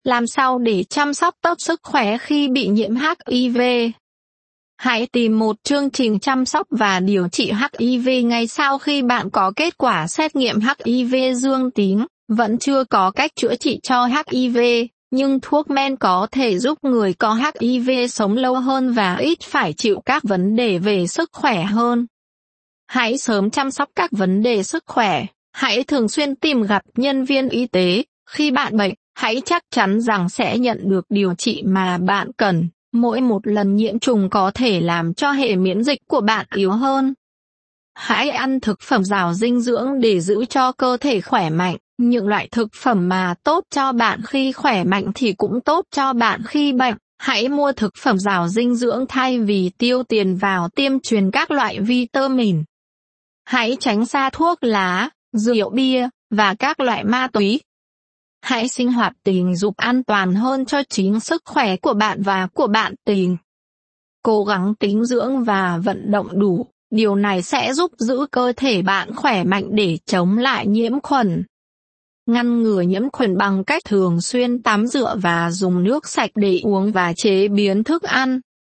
Làm sao để chăm sóc tốt sức khỏe khi bị nhiễm HIV? Hãy tìm một chương trình chăm sóc và điều trị HIV ngay sau khi bạn có kết quả xét nghiệm HIV dương tính. Vẫn chưa có cách chữa trị cho HIV, nhưng thuốc men có thể giúp người có HIV sống lâu hơn và ít phải chịu các vấn đề về sức khỏe hơn. Hãy sớm chăm sóc các vấn đề sức khỏe. Hãy thường xuyên tìm gặp nhân viên y tế. Khi bạn bệnh, hãy chắc chắn rằng sẽ nhận được điều trị mà bạn cần. Mỗi một lần nhiễm trùng có thể làm cho hệ miễn dịch của bạn yếu hơn. Hãy ăn thực phẩm giàu dinh dưỡng để giữ cho cơ thể khỏe mạnh. Những loại thực phẩm mà tốt cho bạn khi khỏe mạnh thì cũng tốt cho bạn khi bệnh. Hãy mua thực phẩm giàu dinh dưỡng thay vì tiêu tiền vào tiêm truyền các loại vitamin. Hãy tránh xa thuốc lá, rượu bia, và các loại ma túy. Hãy sinh hoạt tình dục an toàn hơn cho chính sức khỏe của bạn và của bạn tình. Cố gắng tĩnh dưỡng và vận động đủ. Điều này sẽ giúp giữ cơ thể bạn khỏe mạnh để chống lại nhiễm khuẩn. Ngăn ngừa nhiễm khuẩn bằng cách thường xuyên tắm rửa và dùng nước sạch để uống và chế biến thức ăn.